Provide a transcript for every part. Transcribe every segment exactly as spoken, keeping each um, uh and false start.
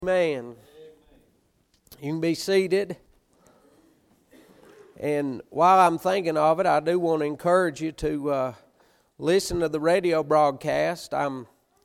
Amen. You can be seated. And while I'm thinking of it, I do want to encourage you to uh, listen to the radio broadcast. I'm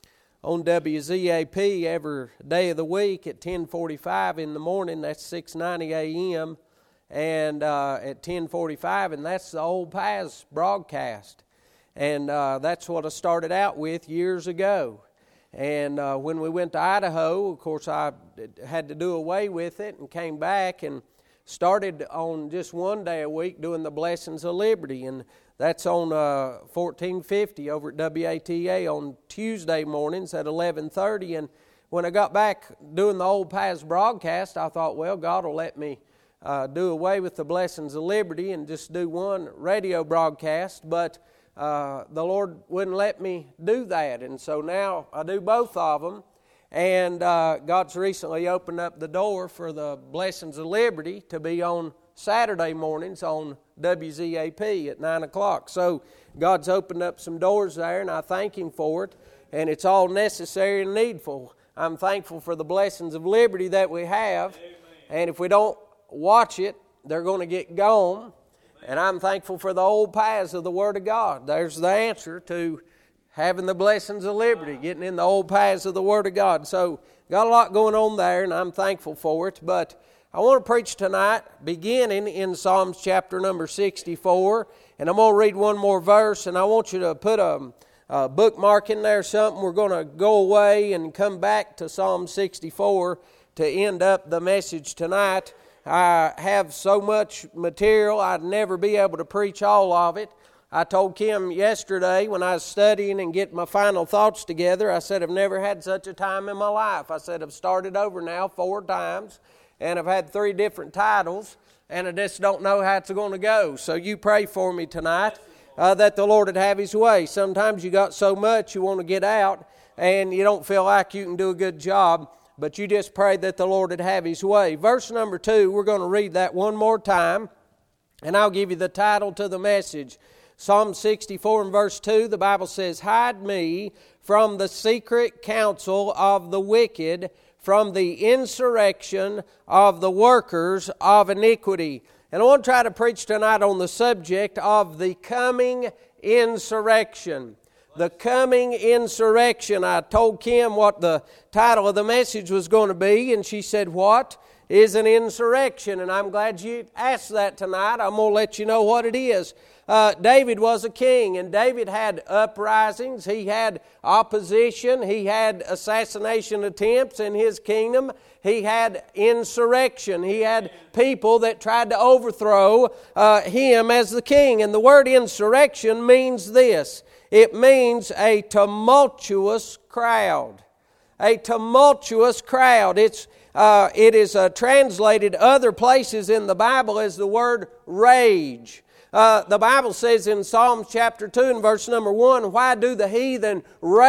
on W Z A P every day of the week at ten forty-five in the morning. That's six ninety A M And uh, at ten forty-five, and that's the Old Paths broadcast. And uh, that's what I started out with years ago. And uh, when we went to Idaho, of course, I had to do away with it and came back and started on just one day a week doing the Blessings of Liberty. And that's on uh, fourteen fifty over at W A T A on Tuesday mornings at eleven thirty. And when I got back doing the Old Paths broadcast, I thought, well, God will let me uh, do away with the Blessings of Liberty and just do one radio broadcast. But Uh, the Lord wouldn't let me do that, and so now I do both of them, and uh, God's recently opened up the door for the Blessings of Liberty to be on Saturday mornings on W Z A P at nine o'clock. So God's opened up some doors there, and I thank Him for it, and it's all necessary and needful. I'm thankful for the Blessings of Liberty that we have, Amen. And if we don't watch it, they're going to get gone. And I'm thankful for the old paths of the Word of God. There's the answer to having the Blessings of Liberty, getting in the old paths of the Word of God. So, got a lot going on there, and I'm thankful for it. But I want to preach tonight, beginning in Psalms chapter number sixty-four. And I'm going to read one more verse, and I want you to put a, a bookmark in there, something. We're going to go away and come back to Psalm sixty-four to end up the message tonight. I have so much material, I'd never be able to preach all of it. I told Kim yesterday when I was studying and getting my final thoughts together, I said, I've never had such a time in my life. I said, I've started over now four times, and I've had three different titles, and I just don't know how it's going to go. So you pray for me tonight uh, that the Lord would have His way. Sometimes you got so much you want to get out, and you don't feel like you can do a good job. But you just pray that the Lord would have His way. Verse number two, we're going to read that one more time, and I'll give you the title to the message. Psalm sixty-four and verse two, the Bible says, Hide me from the secret counsel of the wicked, from the insurrection of the workers of iniquity. And I want to try to preach tonight on the subject of the coming insurrection. The coming insurrection. I told Kim what the title of the message was going to be, and she said, what is an insurrection? And I'm glad you asked that tonight. I'm going to let you know what it is. Uh, David was a king, and David had uprisings. He had opposition. He had assassination attempts in his kingdom. He had insurrection. He had people that tried to overthrow uh, him as the king. And the word insurrection means this. It means a tumultuous crowd. A tumultuous crowd. It's uh, it is uh, translated other places in the Bible as the word rage. Uh, the Bible says in Psalms chapter two and verse number one, Why do the heathen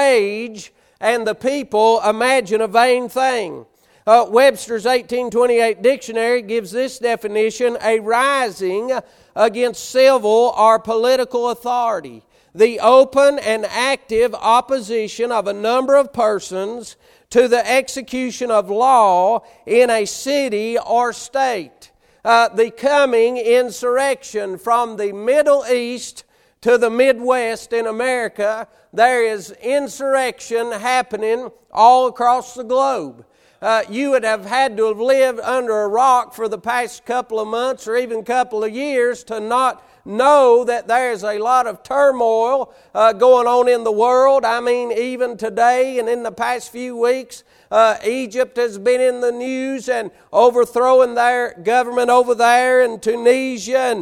rage and the people imagine a vain thing? Uh, Webster's eighteen twenty-eight dictionary gives this definition, a rising against civil or political authority. The open and active opposition of a number of persons to the execution of law in a city or state. Uh, the coming insurrection from the Middle East to the Midwest in America, there is insurrection happening all across the globe. Uh, you would have had to have lived under a rock for the past couple of months or even couple of years to not know that there's a lot of turmoil uh, going on in the world. I mean, even today and in the past few weeks, uh, Egypt has been in the news and overthrowing their government over there, and Tunisia and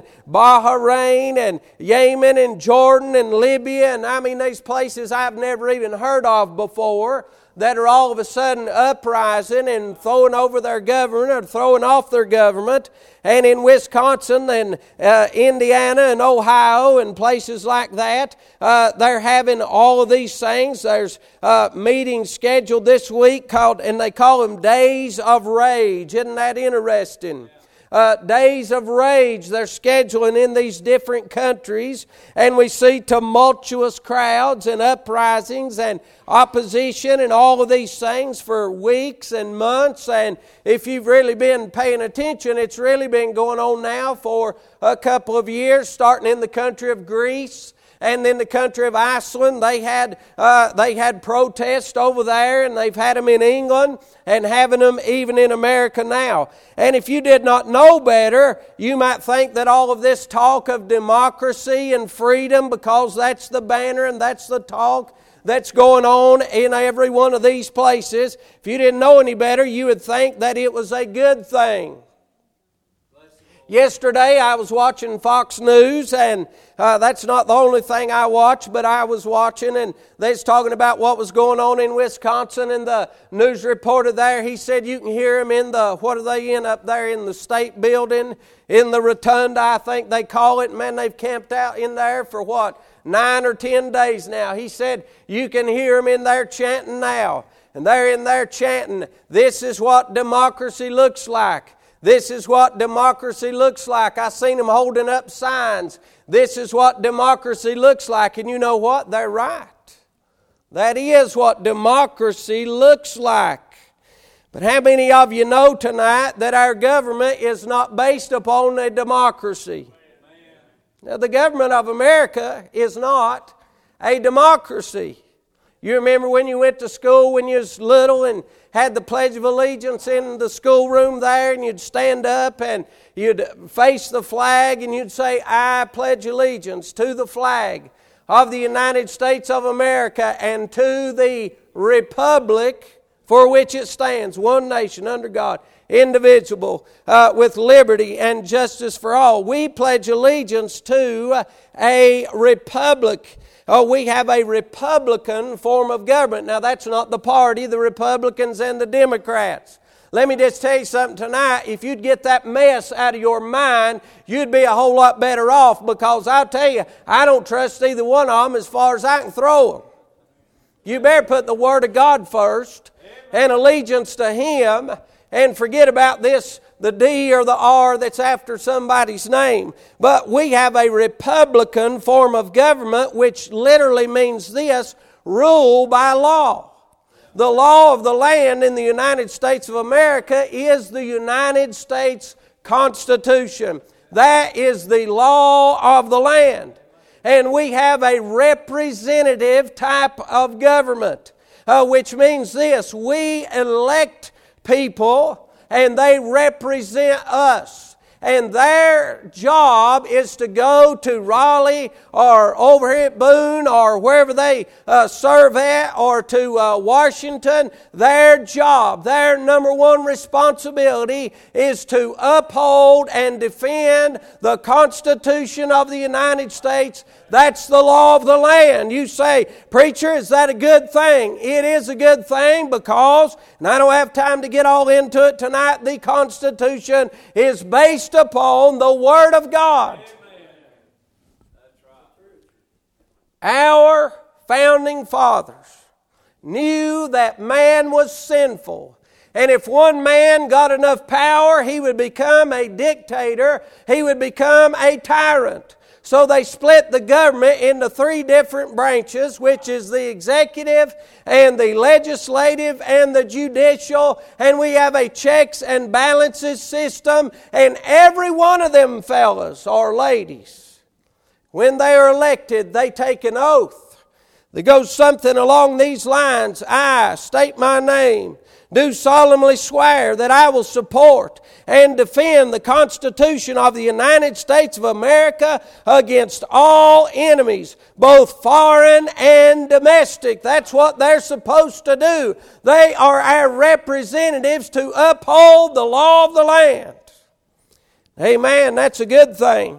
Bahrain and Yemen and Jordan and Libya, and I mean these places I've never even heard of before, that are all of a sudden uprising and throwing over their government or throwing off their government. And in Wisconsin and uh, Indiana and Ohio and places like that, uh, they're having all of these things. There's uh, meetings scheduled this week called, and they call them Days of Rage. Isn't that interesting? Uh, days of rage they're scheduling in these different countries, and we see tumultuous crowds and uprisings and opposition and all of these things for weeks and months. And if you've really been paying attention, it's really been going on now for a couple of years, starting in the country of Greece. And in the country of Iceland, they had uh, they had protests over there, and they've had them in England and having them even in America now. And if you did not know better, you might think that all of this talk of democracy and freedom, because that's the banner and that's the talk that's going on in every one of these places, if you didn't know any better, you would think that it was a good thing. Yesterday I was watching Fox News, and uh, that's not the only thing I watch, but I was watching, and they was talking about what was going on in Wisconsin, and the news reporter there, he said you can hear them in the, what are they in up there in the state building, in the rotunda, I think they call it. Man, they've camped out in there for what, nine or ten days now. He said you can hear them in there chanting now, and they're in there chanting, this is what democracy looks like. This is what democracy looks like. I seen them holding up signs. This is what democracy looks like. And you know what? They're right. That is what democracy looks like. But how many of you know tonight that our government is not based upon a democracy? Now, the government of America is not a democracy. You remember when you went to school when you was little and had the Pledge of Allegiance in the schoolroom there, and you'd stand up and you'd face the flag and you'd say, I pledge allegiance to the flag of the United States of America and to the republic for which it stands, one nation under God, indivisible, uh, with liberty and justice for all. We pledge allegiance to a republic. Oh, we have a Republican form of government. Now, that's not the party, the Republicans and the Democrats. Let me just tell you something tonight. If you'd get that mess out of your mind, you'd be a whole lot better off, because I'll tell you, I don't trust either one of them as far as I can throw them. You better put the Word of God first and allegiance to Him, and forget about this, the D or the R that's after somebody's name. But we have a Republican form of government, which literally means this, rule by law. The law of the land in the United States of America is the United States Constitution. That is the law of the land. And we have a representative type of government, uh, which means this, we elect people and they represent us. And their job is to go to Raleigh or over here at Boone or wherever they uh, serve at, or to uh, Washington. Their job, their number one responsibility is to uphold and defend the Constitution of the United States. That's the law of the land. You say, preacher, is that a good thing? It is a good thing because, and I don't have time to get all into it tonight, the Constitution is based upon the Word of God. Our founding fathers knew that man was sinful. And if one man got enough power, he would become a dictator. He would become a tyrant. So they split the government into three different branches, which is the executive and the legislative and the judicial. And we have a checks and balances system. And every one of them fellas or ladies, when they are elected, they take an oath that goes something along these lines. I state my name. Do solemnly swear that I will support and defend the Constitution of the United States of America against all enemies, both foreign and domestic. That's what they're supposed to do. They are our representatives to uphold the law of the land. Amen. That's a good thing.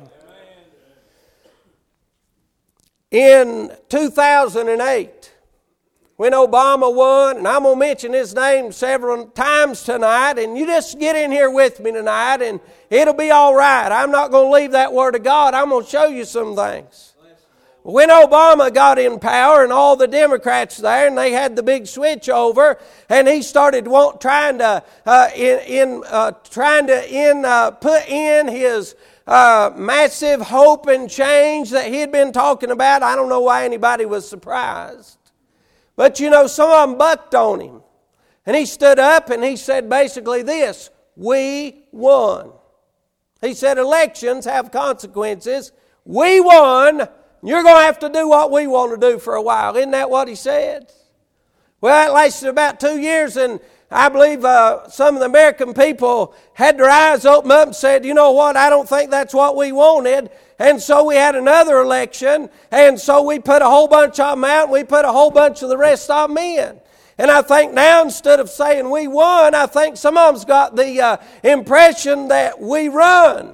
In two thousand eight, when Obama won, and I'm going to mention his name several times tonight, and you just get in here with me tonight, and it'll be all right. I'm not going to leave that Word of God. I'm going to show you some things. when Obama got in power and all the Democrats there, and they had the big switch over, and he started want, trying to uh, in, in uh, trying to in uh, put in his uh, massive hope and change that he had been talking about. I don't know why anybody was surprised, but you know, some of them bucked on him, and he stood up and he said basically this: "We won." He said, "Elections have consequences. We won. You're going to have to do what we want to do for a while." Isn't that what he said? Well, it lasted about two years, and I believe uh, some of the American people had their eyes open up and said, "You know what, I don't think that's what we wanted." And so we had another election, and so we put a whole bunch of them out, and we put a whole bunch of the rest of them in. And I think now, instead of saying we won, I think some of them's got the uh, impression that we run.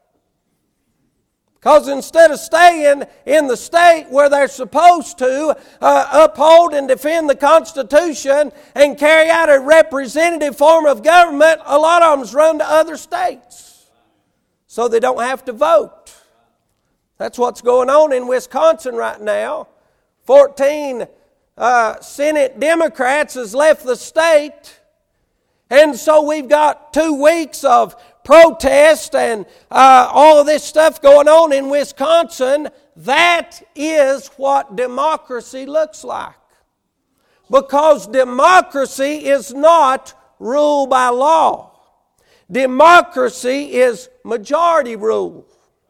Because instead of staying in the state where they're supposed to uh, uphold and defend the Constitution and carry out a representative form of government, a lot of them's run to other states so they don't have to vote. That's what's going on in Wisconsin right now. fourteen uh, Senate Democrats has left the state, and so we've got two weeks of protest and uh, all of this stuff going on in Wisconsin. That is what democracy looks like. Because democracy is not ruled by law. Democracy is majority rule.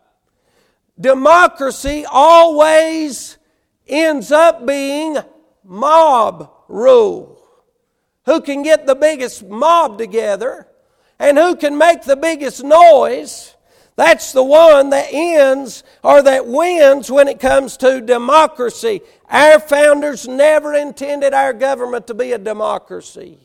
Democracy always ends up being mob rule. Who can get the biggest mob together and who can make the biggest noise, that's the one that ends or that wins when it comes to democracy. Our founders never intended our government to be a democracy.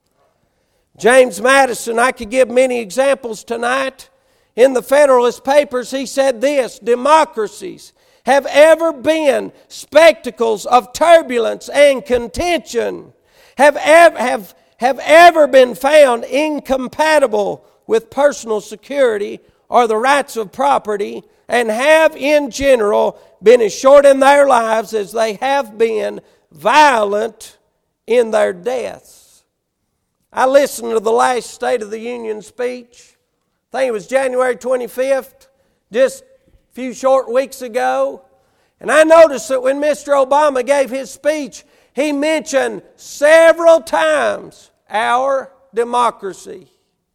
James Madison, I could give many examples tonight. In the Federalist Papers, he said this: "Democracies have ever been spectacles of turbulence and contention, have ever, have have ever been found incompatible with personal security or the rights of property, and have in general been as short in their lives as they have been violent in their deaths." I listened to the last State of the Union speech. I think it was January twenty-fifth, just a few short weeks ago. And I noticed that when Mister Obama gave his speech, he mentioned several times our democracy.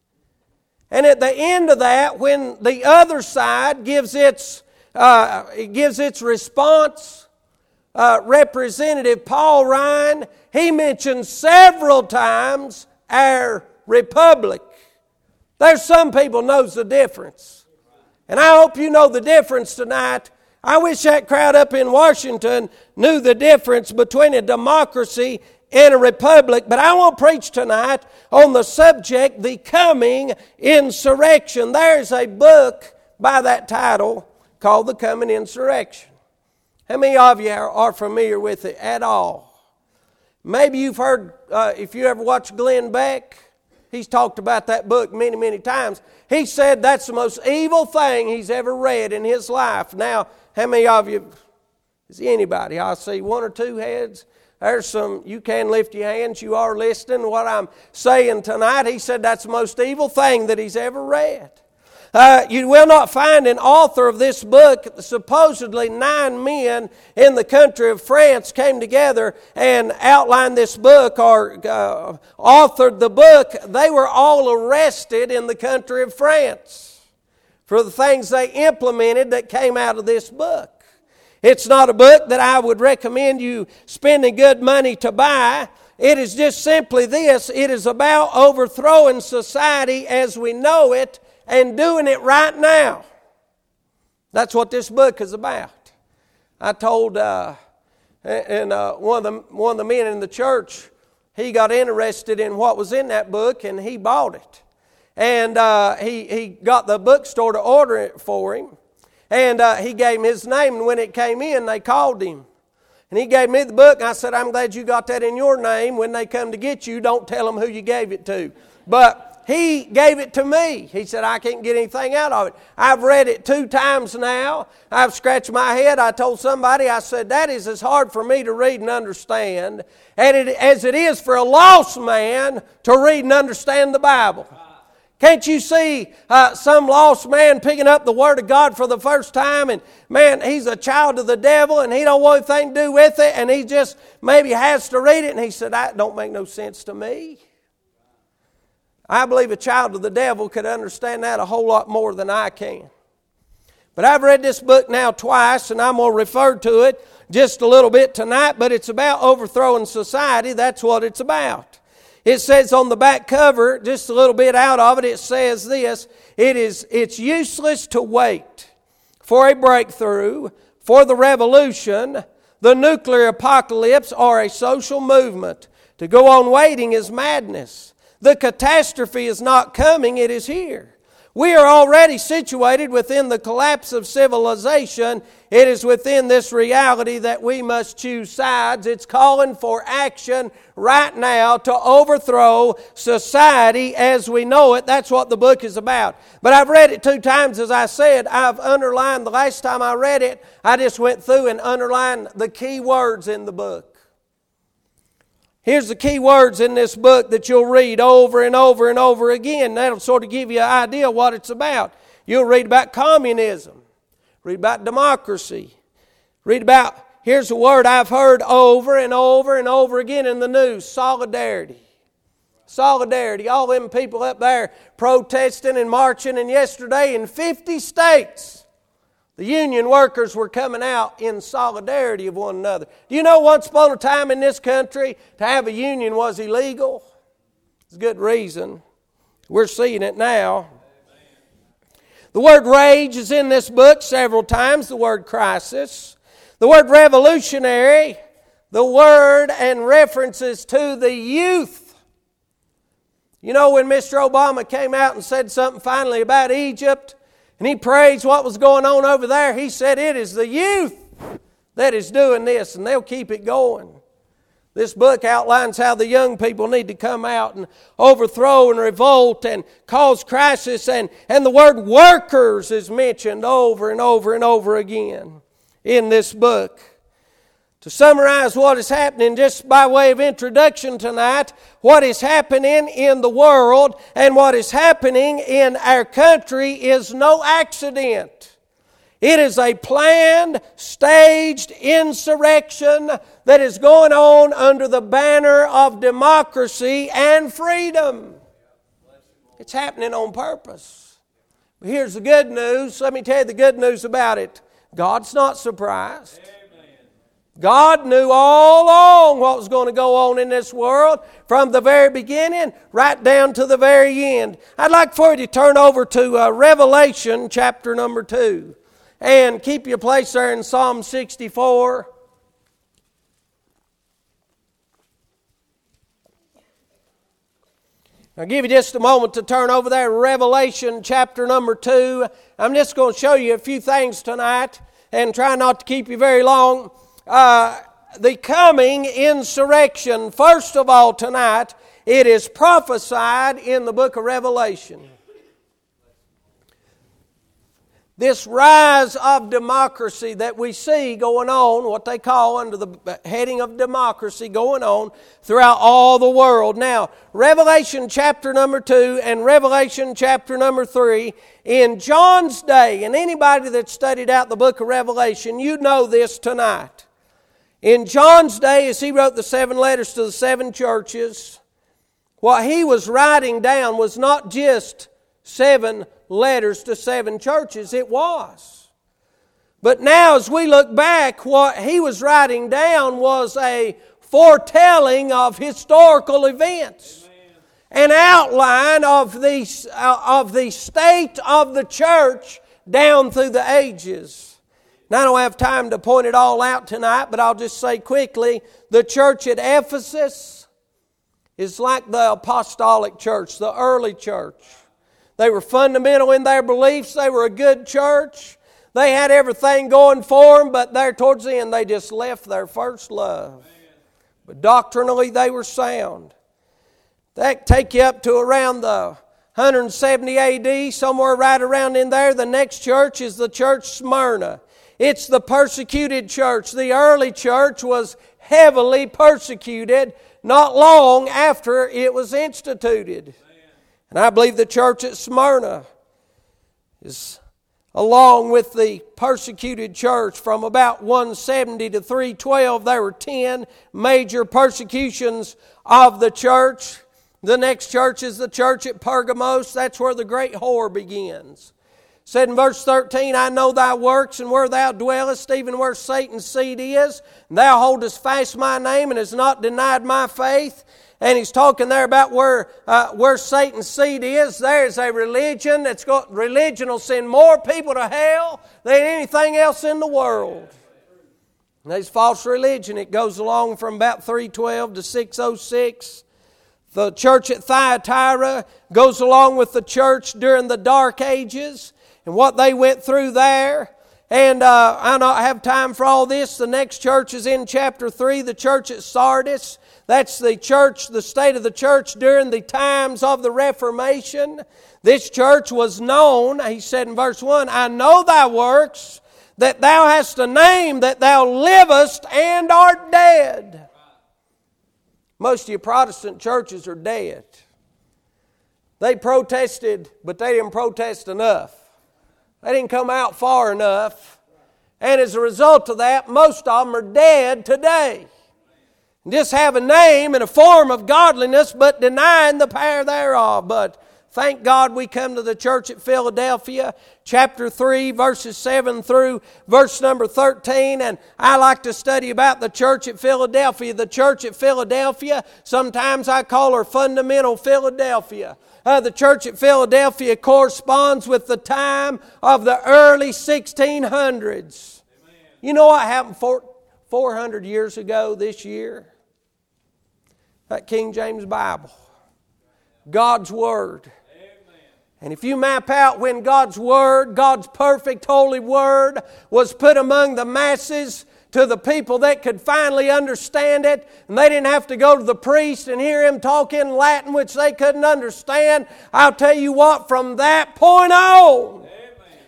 And at the end of that, when the other side gives its uh, it gives its response, uh, Representative Paul Ryan, he mentions several times our republic. There's some people knows the difference, and I hope you know the difference tonight. I wish that crowd up in Washington knew the difference between a democracy and a republic. But I want to preach tonight on the subject, the coming insurrection. There's a book by that title called The Coming Insurrection. How many of you are, are familiar with it at all? Maybe you've heard, uh, if you ever watched Glenn Beck, he's talked about that book many, many times. He said that's the most evil thing he's ever read in his life. Now, how many of you, is anybody? I see one or two heads. There's some, you can lift your hands. You are listening to what I'm saying tonight. He said that's the most evil thing that he's ever read. Uh, you will not find an author of this book. Supposedly nine men in the country of France came together and outlined this book or uh, authored the book. They were all arrested in the country of France for the things they implemented that came out of this book. It's not a book that I would recommend you spending good money to buy. It is just simply this: it is about overthrowing society as we know it and doing it right now. That's what this book is about. I told uh, and uh, one of the one of the men in the church, he got interested in what was in that book and he bought it. And uh, he, he got the bookstore to order it for him. And uh, he gave him his name, and when it came in, they called him. And he gave me the book, and I said, "I'm glad you got that in your name. When they come to get you, don't tell them who you gave it to." But He gave it to me. He said, I can't get anything out of it. I've read it two times now. I've scratched my head. I told somebody, I said, that is as hard for me to read and understand and it, as it is for a lost man to read and understand the Bible. Can't you see uh, some lost man picking up the Word of God for the first time and, man, he's a child of the devil and he don't want anything to do with it and he just maybe has to read it and he said, that don't make no sense to me. I believe a child of the devil could understand that a whole lot more than I can. But I've read this book now twice and I'm going to refer to it just a little bit tonight, but it's about overthrowing society. That's what it's about. It says on the back cover, just a little bit out of it, it says this, it is, it's useless to wait for a breakthrough, for the revolution, the nuclear apocalypse, or a social movement. To go on waiting is madness. The catastrophe is not coming, it is here. We are already situated within the collapse of civilization. It is within this reality that we must choose sides. It's calling for action right now to overthrow society as we know it. That's what the book is about. But I've read it two times, as I said. I've underlined, the last time I read it, I just went through and underlined the key words in the book. Here's the key words in this book that you'll read over and over and over again. That'll sort of give you an idea of what it's about. You'll read about communism. Read about democracy. Read about, here's a word I've heard over and over and over again in the news, solidarity. Solidarity. All them people up there protesting and marching, and yesterday in fifty states, the union workers were coming out in solidarity of one another. Do you know once upon a time in this country to have a union was illegal? It's a good reason. We're seeing it now. The word rage is in this book several times, the word crisis. The word revolutionary, the word and references to the youth. You know when Mister Obama came out and said something finally about Egypt, and he praised what was going on over there, he said it is the youth that is doing this, and they'll keep it going. This book outlines how the young people need to come out and overthrow and revolt and cause crisis, and, and the word workers is mentioned over and over and over again in this book. To summarize what is happening, just by way of introduction tonight, what is happening in the world and what is happening in our country is no accident. It is a planned, staged insurrection that is going on under the banner of democracy and freedom. It's happening on purpose. But here's the good news. Let me tell you the good news about it. God's not surprised. God knew all along what was going to go on in this world from the very beginning right down to the very end. I'd like for you to turn over to uh, Revelation chapter number two and keep your place there in Psalm sixty-four. I'll give you just a moment to turn over there, Revelation chapter number two. I'm just going to show you a few things tonight and try not to keep you very long. Uh, the coming insurrection, first of all tonight, it is prophesied in the book of Revelation. This rise of democracy that we see going on, what they call under the heading of democracy going on throughout all the world. Now, Revelation chapter number two and Revelation chapter number three, in John's day, and anybody that studied out the book of Revelation, you know this tonight. In John's day, as he wrote the seven letters to the seven churches, what he was writing down was not just seven letters to seven churches, it was. But now as we look back, what he was writing down was a foretelling of historical events. An outline of the, uh, of the state of the church down through the ages. Now I don't have time to point it all out tonight, but I'll just say quickly, the church at Ephesus is like the apostolic church, the early church. They were fundamental in their beliefs. They were a good church. They had everything going for them, but there towards the end they just left their first love. But doctrinally they were sound. That take you up to around the one seventy A D, somewhere right around in there, the next church is the church Smyrna. It's the persecuted church. The early church was heavily persecuted not long after it was instituted. And I believe the church at Smyrna is, along with the persecuted church, from about one seventy to three twelve, there were ten major persecutions of the church. The next church is the church at Pergamos. That's where the great whore begins. It said in verse thirteen, I know thy works and where thou dwellest, even where Satan's seat is. And thou holdest fast my name and hast not denied my faith. And he's talking there about where uh, where Satan's seat is. There's a religion that's got religion will send more people to hell than anything else in the world. And there's false religion. It goes along from about three twelve to six oh six. The church at Thyatira goes along with the church during the Dark Ages and what they went through there. And uh, I don't have time for all this. The next church is in chapter three, the church at Sardis. That's the church, the state of the church during the times of the Reformation. This church was known, he said in verse one, I know thy works, that thou hast a name, that thou livest and art dead. Most of your Protestant churches are dead. They protested, but they didn't protest enough. They didn't come out far enough. And as a result of that, most of them are dead today. Just have a name and a form of godliness, but denying the power thereof. But thank God we come to the church at Philadelphia, chapter three, verses seven through verse number thirteen. And I like to study about the church at Philadelphia. The church at Philadelphia, sometimes I call her Fundamental Philadelphia. Uh, the church at Philadelphia corresponds with the time of the early sixteen hundreds. Amen. You know what happened four hundred years ago this year? That King James Bible. God's Word. Amen. And if you map out when God's Word, God's perfect holy Word, was put among the masses to the people that could finally understand it, and they didn't have to go to the priest and hear him talk in Latin, which they couldn't understand, I'll tell you what, from that point on, amen,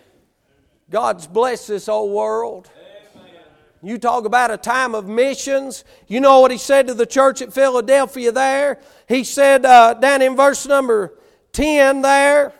God's blessed this old world. You talk about a time of missions. You know what he said to the church at Philadelphia there? He said uh, down in verse number ten there,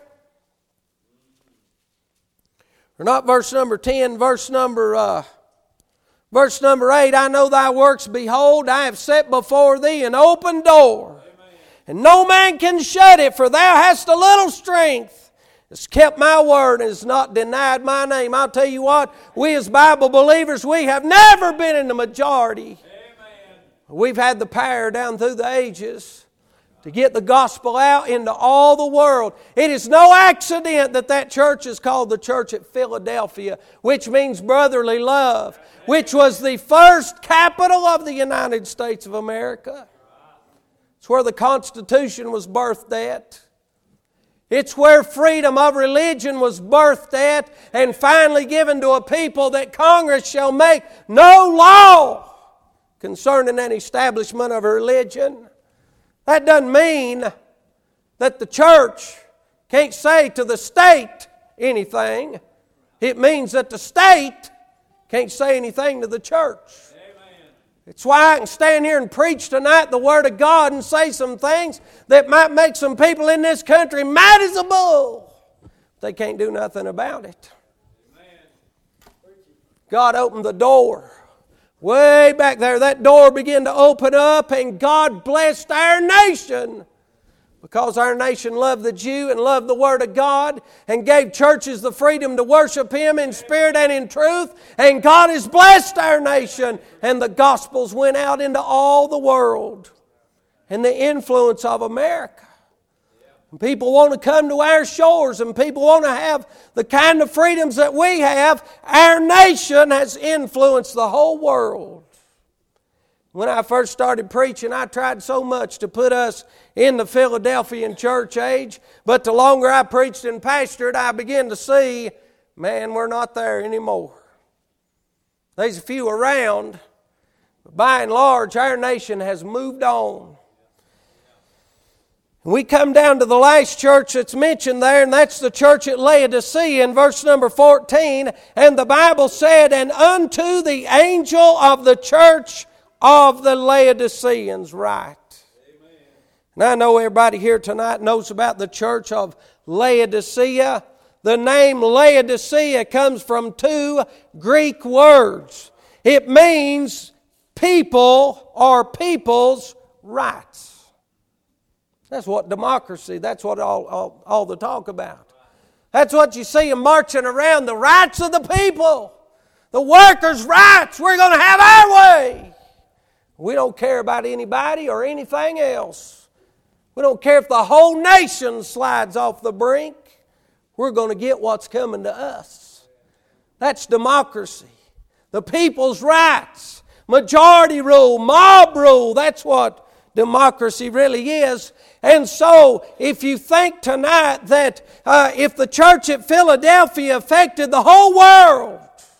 or not verse number ten, verse number uh, verse number eight, I know thy works, behold, I have set before thee an open door, amen, and no man can shut it, for thou hast a little strength. It's kept my word and has not denied my name. I'll tell you what, we as Bible believers, we have never been in the majority. Amen. We've had the power down through the ages to get the gospel out into all the world. It is no accident that that church is called the church at Philadelphia, which means brotherly love, which was the first capital of the United States of America. It's where the Constitution was birthed at. It's where freedom of religion was birthed at and finally given to a people, that Congress shall make no law concerning an establishment of a religion. That doesn't mean that the church can't say to the state anything. It means that the state can't say anything to the church. It's why I can stand here and preach tonight the Word of God and say some things that might make some people in this country mad as a bull. They can't do nothing about it. God opened the door. Way back there, that door began to open up, and God blessed our nation. Because our nation loved the Jew and loved the Word of God and gave churches the freedom to worship Him in spirit and in truth. And God has blessed our nation. And the Gospels went out into all the world. And the influence of America. And people want to come to our shores, and people want to have the kind of freedoms that we have. Our nation has influenced the whole world. When I first started preaching, I tried so much to put us in the Philadelphian church age. But the longer I preached and pastored, I began to see, man, we're not there anymore. There's a few around, but by and large, our nation has moved on. We come down to the last church that's mentioned there, and that's the church at Laodicea in verse number fourteen. And the Bible said, "And unto the angel of the church of the Laodiceans write." Amen. And I know everybody here tonight knows about the church of Laodicea. The name Laodicea comes from two Greek words. It means people or people's rights. That's what democracy, that's what all, all, all the talk about. That's what you see them marching around, the rights of the people. The workers' rights, we're going to have our way. We don't care about anybody or anything else. We don't care if the whole nation slides off the brink. We're going to get what's coming to us. That's democracy. The people's rights, majority rule, mob rule, that's what democracy really is. And so, if you think tonight that uh, if the church at Philadelphia affected the whole world,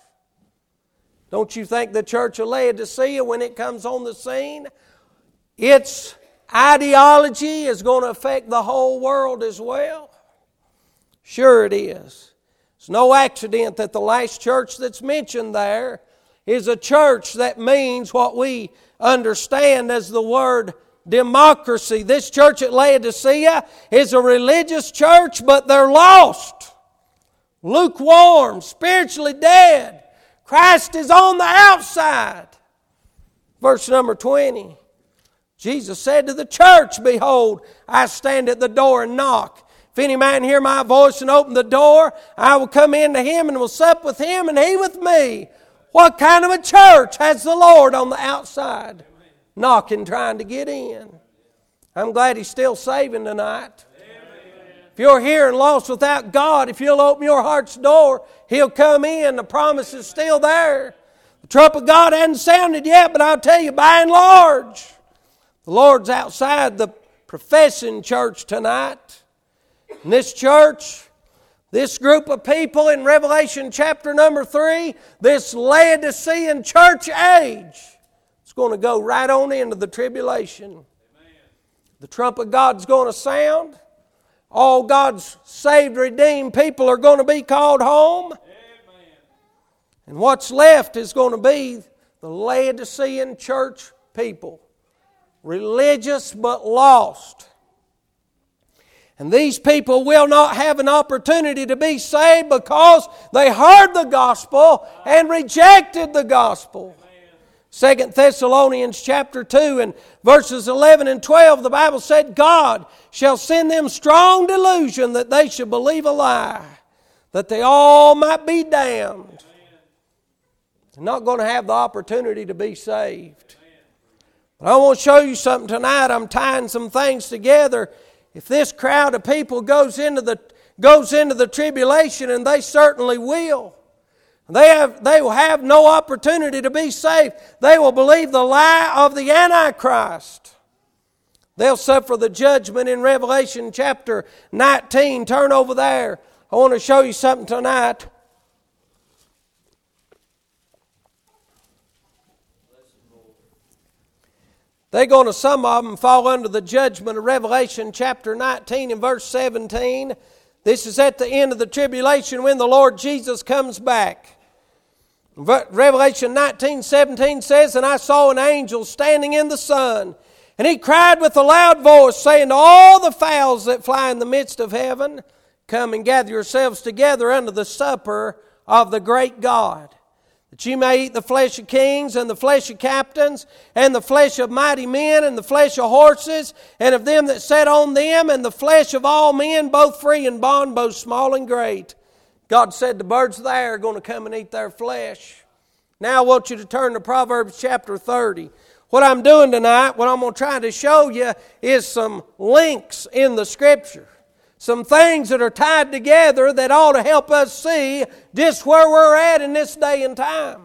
don't you think the church of Laodicea, when it comes on the scene, its ideology is going to affect the whole world as well? Sure it is. It's no accident that the last church that's mentioned there is a church that means what we understand as the word democracy. This church at Laodicea is a religious church, but they're lost, lukewarm, spiritually dead. Christ is on the outside. Verse number twenty. Jesus said to the church, "Behold, I stand at the door and knock. If any man hear my voice and open the door, I will come in to him and will sup with him and he with me." What kind of a church has the Lord on the outside, knocking, trying to get in? I'm glad He's still saving tonight. Amen. If you're here and lost without God, if you'll open your heart's door, He'll come in. The promise is still there. The trump of God hasn't sounded yet, but I'll tell you, by and large, the Lord's outside the professing church tonight. And this church, this group of people in Revelation chapter number three, this Laodicean church age, it's going to go right on into the tribulation. Amen. The trump of God's going to sound. All God's saved, redeemed people are going to be called home. Amen. And what's left is going to be the Laodicean church people. Religious but lost. And these people will not have an opportunity to be saved because they heard the gospel and rejected the gospel. Second Thessalonians chapter two and verses eleven and twelve, the Bible said, "God shall send them strong delusion that they should believe a lie, that they all might be damned." They're not going to have the opportunity to be saved. But I want to show you something tonight. I'm tying some things together. If this crowd of people goes into the goes into the tribulation, and they certainly will, they have they will have no opportunity to be saved. They will believe the lie of the Antichrist. They'll suffer the judgment in Revelation chapter nineteen. Turn over there. I want to show you something tonight. They're going to, some of them, fall under the judgment of Revelation chapter nineteen and verse seventeen. This is at the end of the tribulation when the Lord Jesus comes back. Revelation nineteen seventeen says, "And I saw an angel standing in the sun, and he cried with a loud voice, saying to all the fowls that fly in the midst of heaven, Come and gather yourselves together unto the supper of the great God, that ye may eat the flesh of kings, and the flesh of captains, and the flesh of mighty men, and the flesh of horses, and of them that sat on them, and the flesh of all men, both free and bond, both small and great." God said the birds of the air are going to come and eat their flesh. Now I want you to turn to Proverbs chapter thirty. What I'm doing tonight, what I'm going to try to show you, is some links in the Scripture. Some things that are tied together that ought to help us see just where we're at in this day and time.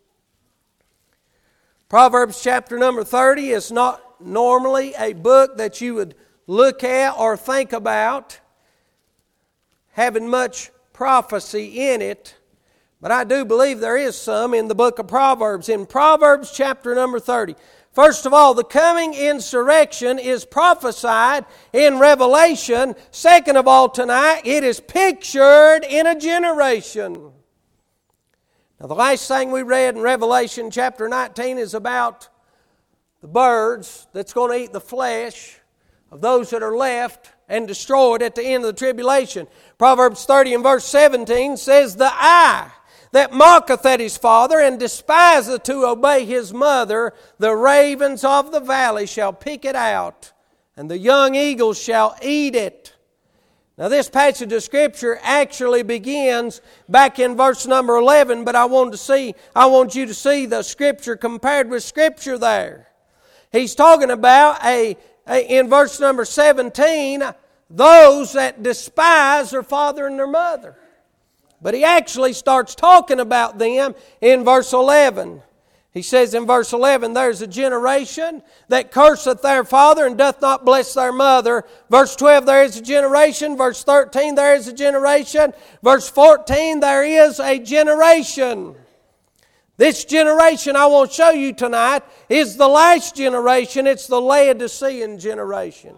Proverbs chapter number thirty is not normally a book that you would look at or think about having much prophecy in it, but I do believe there is some in the book of Proverbs. In Proverbs chapter number thirty, First of all, the coming insurrection is prophesied in Revelation. Second of all, tonight, it is pictured in a generation. Now, the last thing we read in Revelation chapter nineteen is about the birds that's going to eat the flesh of those that are left and destroyed at the end of the tribulation. Proverbs thirty and verse seventeen says, "The eye that mocketh at his father and despiseth to obey his mother, the ravens of the valley shall pick it out, and the young eagles shall eat it." Now this passage of Scripture actually begins back in verse number eleven, but I want to see, I want you to see the Scripture compared with Scripture there. He's talking about a, a in verse number seventeen, those that despise their father and their mother. But he actually starts talking about them in verse eleven. He says in verse eleven, "There's a generation that curseth their father and doth not bless their mother." Verse twelve, "There is a generation." Verse thirteen, "There is a generation." Verse fourteen, "There is a generation." This generation I want to show you tonight is the last generation. It's the Laodicean generation.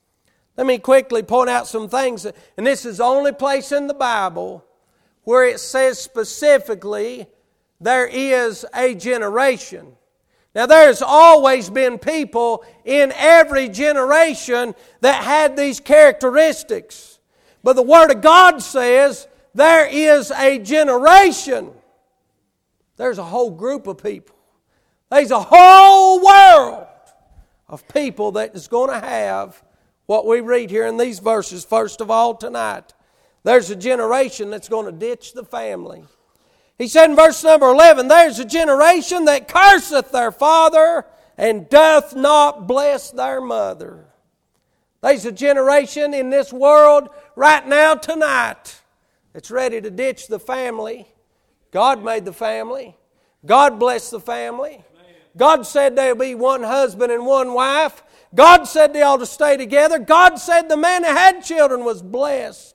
Let me quickly point out some things. And this is the only place in the Bible where it says specifically there is a generation. Now there's always been people in every generation that had these characteristics. But the Word of God says there is a generation. There's a whole group of people. There's a whole world of people that is going to have what we read here in these verses. First of all tonight, there's a generation that's going to ditch the family. He said in verse number eleven, "There's a generation that curseth their father and doth not bless their mother." There's a generation in this world right now tonight that's ready to ditch the family. God made the family. God blessed the family. God said there'll be one husband and one wife. God said they ought to stay together. God said the man that had children was blessed.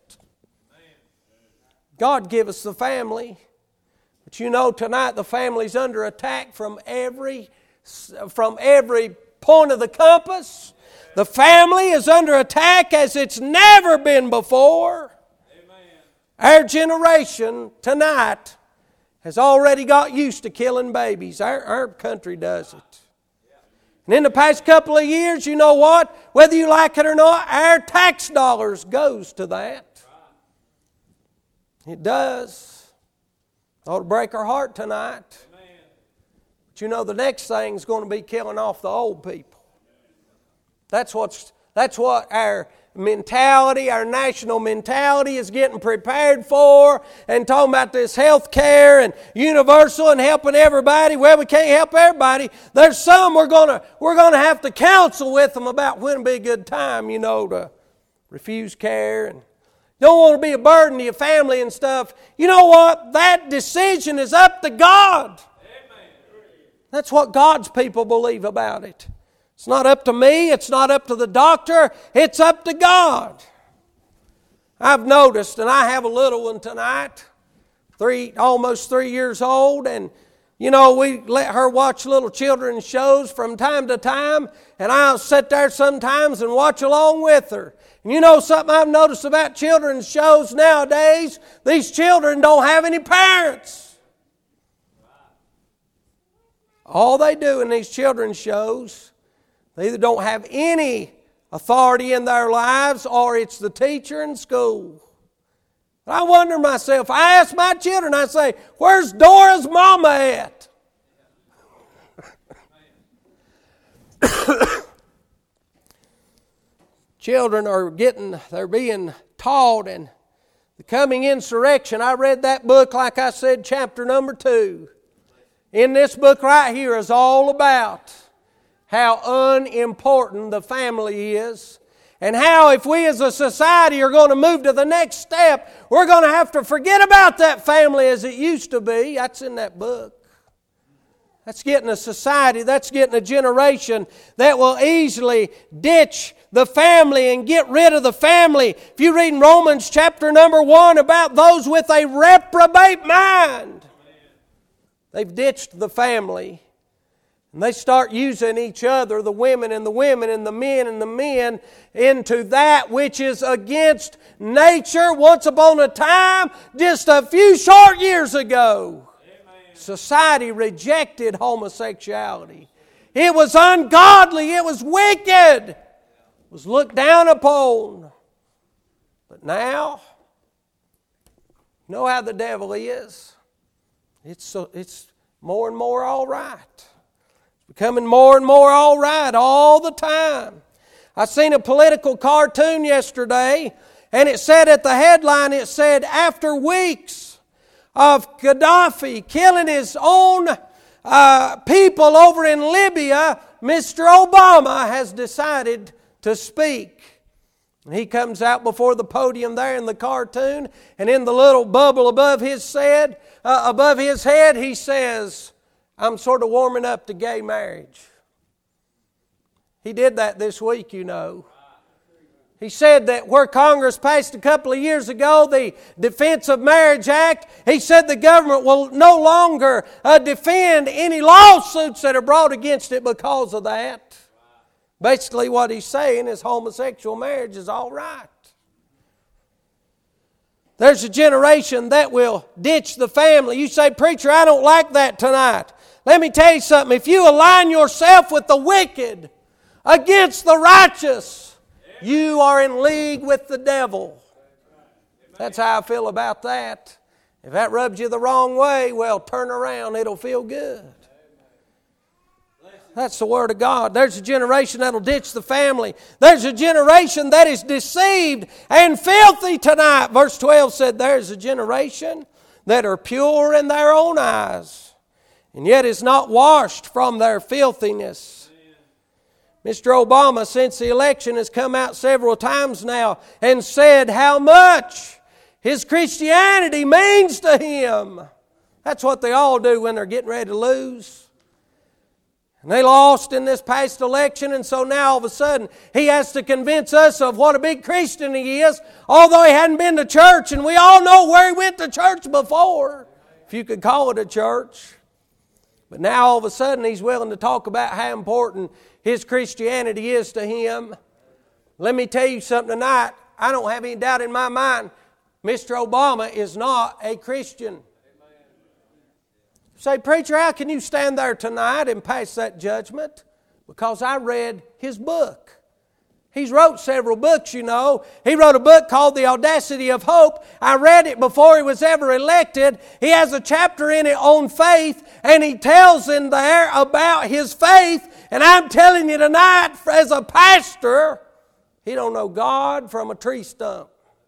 God give us the family. But you know tonight the family's under attack from every, from every point of the compass. The family is under attack as it's never been before. Amen. Our generation tonight has already got used to killing babies. Our, our country does it. And in the past couple of years, you know what? Whether you like it or not, our tax dollars goes to that. It does. It ought to break our heart tonight. Amen. But you know the next thing is going to be killing off the old people. That's what's that's what our mentality, our national mentality is getting prepared for, and talking about this health care and universal and helping everybody. Well, we can't help everybody. There's some we're gonna we're gonna have to counsel with them about when would be a good time, you know, to refuse care, and don't want to be a burden to your family and stuff. You know what? That decision is up to God. Amen. That's what God's people believe about it. It's not up to me. It's not up to the doctor. It's up to God. I've noticed, and I have a little one tonight, three, almost three years old, and you know, we let her watch little children's shows from time to time, and I'll sit there sometimes and watch along with her. And you know something I've noticed about children's shows nowadays? These children don't have any parents. All they do in these children's shows, they either don't have any authority in their lives or it's the teacher in school. I wonder myself, I ask my children, I say, "Where's Dora's mama at?" Children are getting, they're being taught, and the coming insurrection, I read that book, like I said, chapter number two. In this book right here is all about how unimportant the family is, and how if we as a society are going to move to the next step, we're going to have to forget about that family as it used to be. That's in that book. That's getting a society, that's getting a generation that will easily ditch the family and get rid of the family. If you read in Romans chapter number one about those with a reprobate mind, they've ditched the family. And they start using each other, the women and the women and the men and the men, into that which is against nature. Once upon a time, just a few short years ago, Amen. Society rejected homosexuality. It was ungodly. It was wicked. It was looked down upon. But now, you know how the devil is. It's so, it's more and more all right. Becoming more and more all right all the time. I seen a political cartoon yesterday, and it said at the headline, it said, after weeks of Gaddafi killing his own uh, people over in Libya, Mister Obama has decided to speak. And he comes out before the podium there in the cartoon, and in the little bubble above his head, uh, above his head, he says, I'm sort of warming up to gay marriage. He did that this week, you know. He said that where Congress passed a couple of years ago the Defense of Marriage Act, he said the government will no longer uh, defend any lawsuits that are brought against it because of that. Basically what he's saying is homosexual marriage is all right. There's a generation that will ditch the family. You say, preacher, I don't like that tonight. Let me tell you something. If you align yourself with the wicked against the righteous, you are in league with the devil. That's how I feel about that. If that rubs you the wrong way, well, turn around. It'll feel good. That's the Word of God. There's a generation that'll ditch the family. There's a generation that is deceived and filthy tonight. Verse twelve said, there's a generation that are pure in their own eyes, and yet is not washed from their filthiness. Amen. Mister Obama, since the election, has come out several times now and said how much his Christianity means to him. That's what they all do when they're getting ready to lose. And they lost in this past election, and so now all of a sudden he has to convince us of what a big Christian he is, although he hadn't been to church, and we all know where he went to church before, if you could call it a church. But now all of a sudden he's willing to talk about how important his Christianity is to him. Let me tell you something tonight. I don't have any doubt in my mind, Mister Obama is not a Christian. Say, preacher, how can you stand there tonight and pass that judgment? Because I read his book. He's wrote several books, you know. He wrote a book called The Audacity of Hope. I read it before he was ever elected. He has a chapter in it on faith, and he tells in there about his faith. And I'm telling you tonight, as a pastor, he don't know God from a tree stump.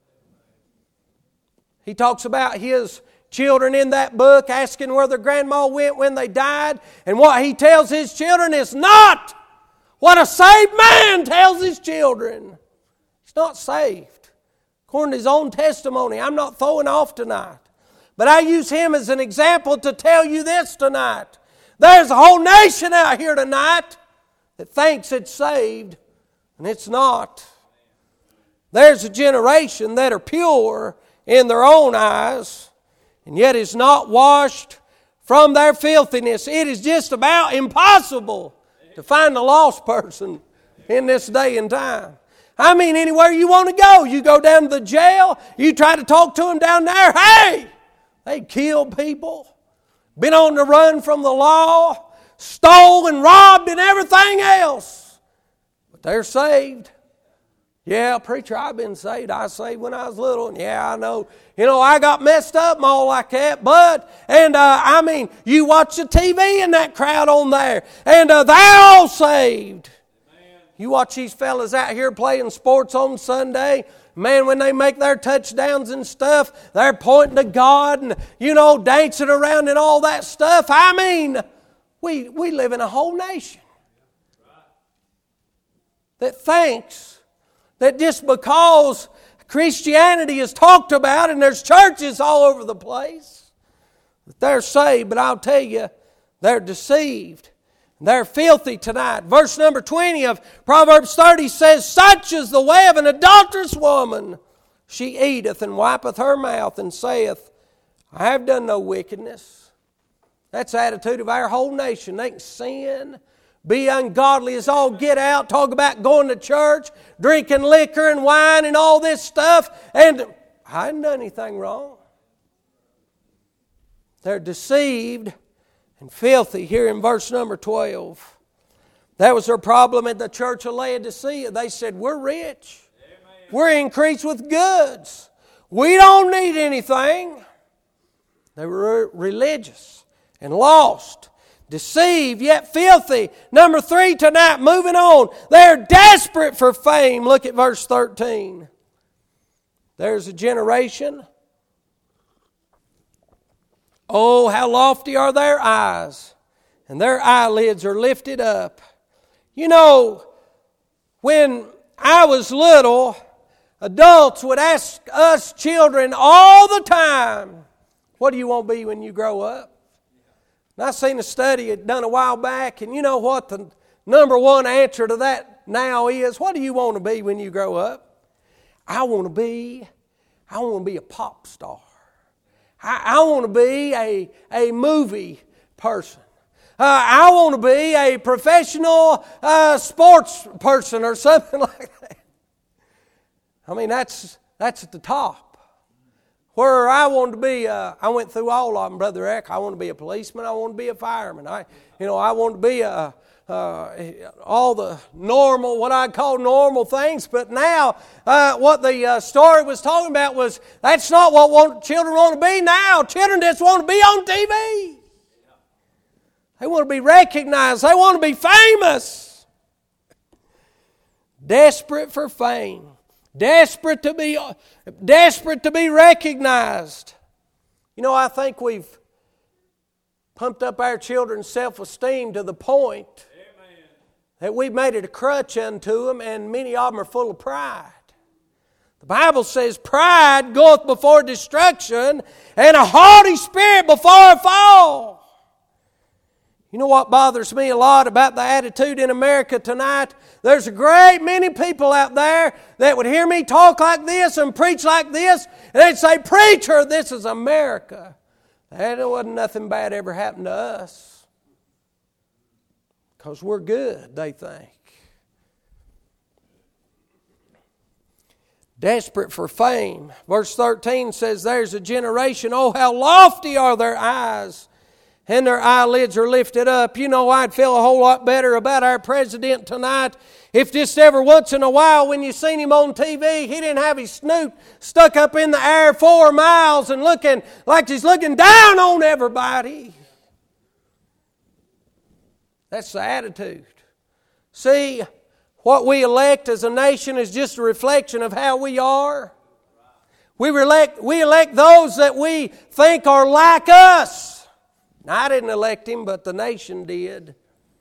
He talks about his children in that book asking where their grandma went when they died. And what he tells his children is not what a saved man tells his children. He's not saved. According to his own testimony, I'm not throwing off tonight. But I use him as an example to tell you this tonight. There's a whole nation out here tonight that thinks it's saved, and it's not. There's a generation that are pure in their own eyes, and yet is not washed from their filthiness. It is just about impossible to find a lost person in this day and time. I mean, anywhere you want to go. You go down to the jail, you try to talk to them down there, hey! They kill people, been on the run from the law, stole and robbed and everything else. But they're saved. Yeah, preacher, I've been saved. I was saved when I was little. And yeah, I know. You know, I got messed up and all like that. But, and uh, I mean, you watch the T V and that crowd on there. And uh, they're all saved. Amen. You watch these fellas out here playing sports on Sunday. Man, when they make their touchdowns and stuff, they're pointing to God and, you know, dancing around and all that stuff. I mean, we, we live in a whole nation that thinks that just because Christianity is talked about and there's churches all over the place, that they're saved. But I'll tell you, they're deceived. They're filthy tonight. Verse number twenty of Proverbs thirty says, such is the way of an adulterous woman. She eateth and wipeth her mouth and saith, I have done no wickedness. That's the attitude of our whole nation. They can sin, be ungodly as all get out, talk about going to church, drinking liquor and wine and all this stuff, and I hadn't done anything wrong. They're deceived and filthy here in verse number twelve. That was their problem at the church of Laodicea. They said, we're rich. Amen. We're increased with goods. We don't need anything. They were religious and lost, deceived, yet filthy. Number three tonight, moving on. They're desperate for fame. Look at verse thirteen. There's a generation. Oh, how lofty are their eyes, and their eyelids are lifted up. You know, when I was little, adults would ask us children all the time, what do you want to be when you grow up? And I seen a study it done a while back, and you know what the number one answer to that now is? What do you want to be when you grow up? I want to be, I want to be a pop star. I, I want to be a, a movie person. Uh, I want to be a professional uh, sports person or something like that. I mean, that's that's at the top. Where I wanted to be, uh, I went through all of them, Brother Eck. I want to be a policeman. I want to be a fireman. I, you know, I want to be a, uh, all the normal, what I call normal things. But now, uh, what the uh, story was talking about was that's not what want, children want to be now. Children just want to be on T V. They want to be recognized. They want to be famous. Desperate for fame. Desperate to be, desperate to be recognized. You know, I think we've pumped up our children's self-esteem to the point Amen. That we've made it a crutch unto them, and many of them are full of pride. The Bible says, pride goeth before destruction, and a haughty spirit before a fall. You know what bothers me a lot about the attitude in America tonight? There's a great many people out there that would hear me talk like this and preach like this, and they'd say, preacher, this is America. There wasn't nothing bad ever happened to us. Because we're good, they think. Desperate for fame. Verse thirteen says, there's a generation, oh, how lofty are their eyes, and their eyelids are lifted up. You know, I'd feel a whole lot better about our president tonight if just every once in a while when you seen him on T V, he didn't have his snoot stuck up in the air four miles and looking like he's looking down on everybody. That's the attitude. See, what we elect as a nation is just a reflection of how we are. We elect, we elect those that we think are like us. Now, I didn't elect him, but the nation did.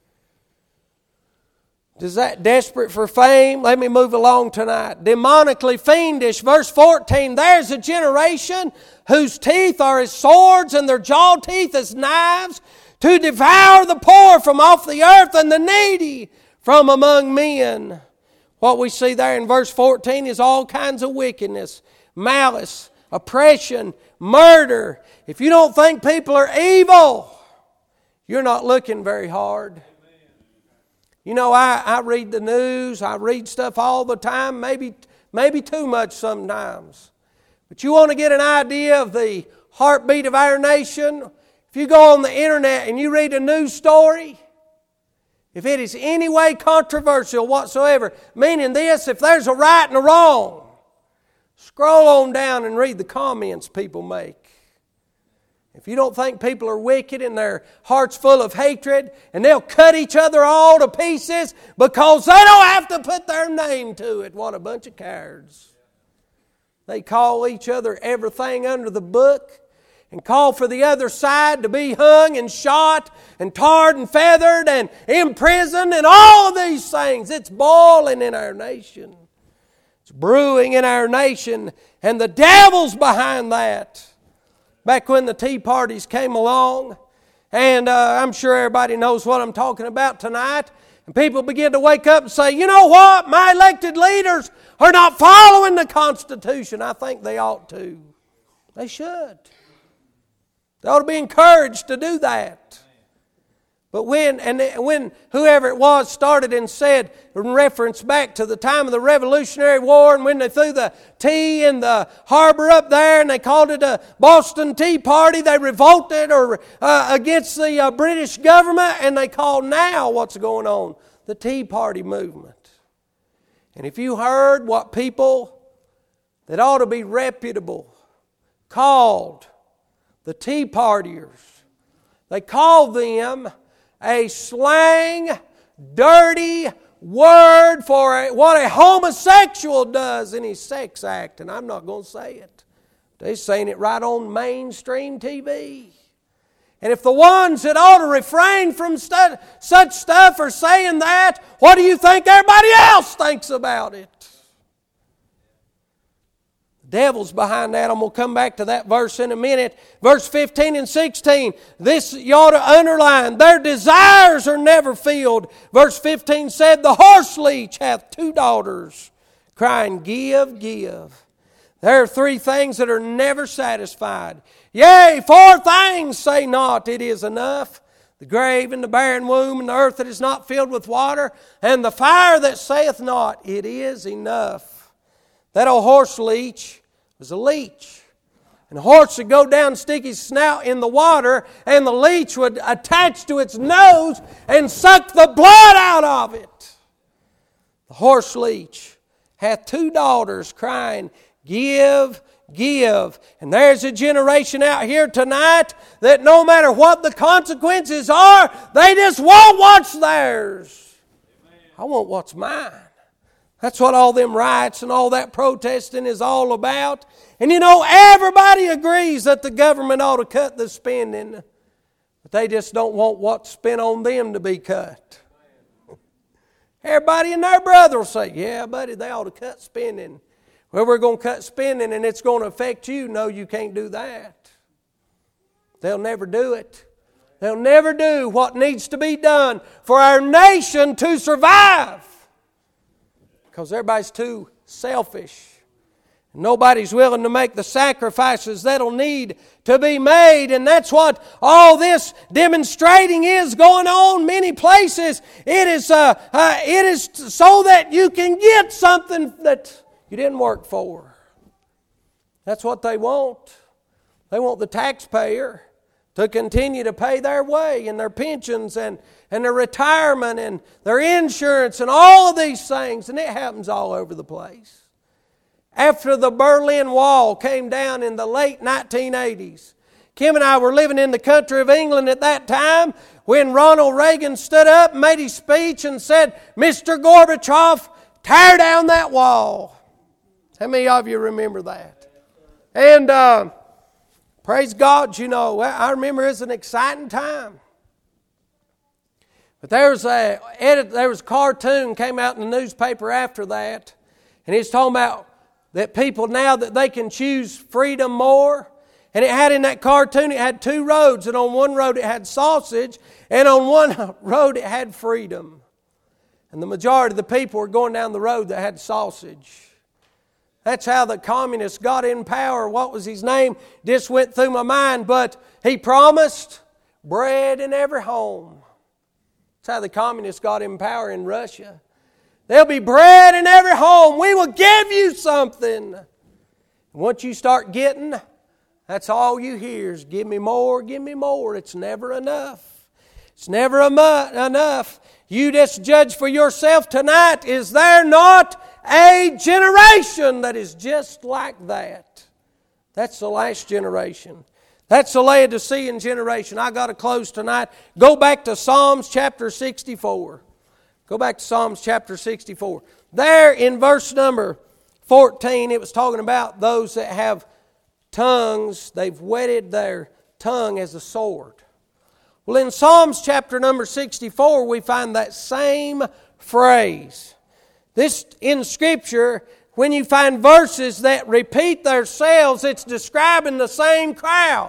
Is that desperate for fame? Let me move along tonight. Demonically fiendish. Verse fourteen, there's a generation whose teeth are as swords and their jaw teeth as knives, to devour the poor from off the earth and the needy from among men. What we see there in verse fourteen is all kinds of wickedness, malice, oppression, murder. If you don't think people are evil, you're not looking very hard. You know, I, I read the news, I read stuff all the time, maybe, maybe too much sometimes. But you want to get an idea of the heartbeat of our nation? If you go on the internet and you read a news story, if it is any way controversial whatsoever, meaning this, if there's a right and a wrong, scroll on down and read the comments people make. If you don't think people are wicked and their hearts full of hatred and they'll cut each other all to pieces because they don't have to put their name to it, what a bunch of cowards. They call each other everything under the book and call for the other side to be hung and shot and tarred and feathered and imprisoned and all of these things. It's boiling in our nation. It's brewing in our nation, and the devil's behind that. Back when the Tea Parties came along, and uh, I'm sure everybody knows what I'm talking about tonight, and people begin to wake up and say, you know what, my elected leaders are not following the Constitution. I think they ought to. They should. They ought to be encouraged to do that. But when and when whoever it was started and said, in reference back to the time of the Revolutionary War, and when they threw the tea in the harbor up there and they called it a Boston Tea Party, they revolted or uh, against the uh, British government, and they call now what's going on the Tea Party movement. And if you heard what people that ought to be reputable called the Tea Partiers, they called them a slang, dirty word for a, what a homosexual does in his sex act. And I'm not going to say it. They're saying it right on mainstream T V. And if the ones that ought to refrain from stu- such stuff are saying that, what do you think everybody else thinks about it? Devil's behind that. I'm going to come back to that verse in a minute. Verse fifteen and sixteen. This you ought to underline. Their desires are never filled. Verse fifteen said, the horse leech hath two daughters, crying, give, give. There are three things that are never satisfied. Yea, four things say not, it is enough. The grave and the barren womb and the earth that is not filled with water, and the fire that saith not, it is enough. That old horse leech was a leech. And the horse would go down and stick his snout in the water, and the leech would attach to its nose and suck the blood out of it. The horse leech hath two daughters crying, give, give. And there's a generation out here tonight that no matter what the consequences are, they just want what's theirs. Amen. I want what's mine. That's what all them riots and all that protesting is all about. And you know, everybody agrees that the government ought to cut the spending, but they just don't want what's spent on them to be cut. Everybody and their brother will say, yeah, buddy, they ought to cut spending. Well, we're going to cut spending and it's going to affect you. No, you can't do that. They'll never do it. They'll never do what needs to be done for our nation to survive. Because everybody's too selfish. Nobody's willing to make the sacrifices that'll need to be made. And that's what all this demonstrating is going on many places. It is, uh, uh, it is so that you can get something that you didn't work for. That's what they want. They want the taxpayer to continue to pay their way and their pensions and, and their retirement and their insurance and all of these things. And it happens all over the place. After the Berlin Wall came down in the late nineteen eighties, Kim and I were living in the country of England at that time when Ronald Reagan stood up and made his speech and said, Mister Gorbachev, tear down that wall. How many of you remember that? And uh, praise God, you know, I remember it was an exciting time. But there was a edit, there was a cartoon came out in the newspaper after that, and he's talking about that people now that they can choose freedom more. And it had in that cartoon, it had two roads, and on one road it had sausage, and on one road it had freedom. And the majority of the people were going down the road that had sausage. That's how the communists got in power. What was his name? This went through my mind, but he promised bread in every home. That's how the communists got in power in Russia. There'll be bread in every home. We will give you something. Once you start getting, that's all you hear is give me more, give me more. It's never enough. It's never enough. You just judge for yourself tonight. Is there not a generation that is just like that? That's the last generation. That's the Laodicean generation. I got to close tonight. Go back to Psalms chapter sixty-four. Go back to Psalms chapter sixty-four. There in verse number fourteen, it was talking about those that have tongues. They've whetted their tongue as a sword. Well, in Psalms chapter number sixty-four, we find that same phrase. This in Scripture, when you find verses that repeat themselves, it's describing the same crowd.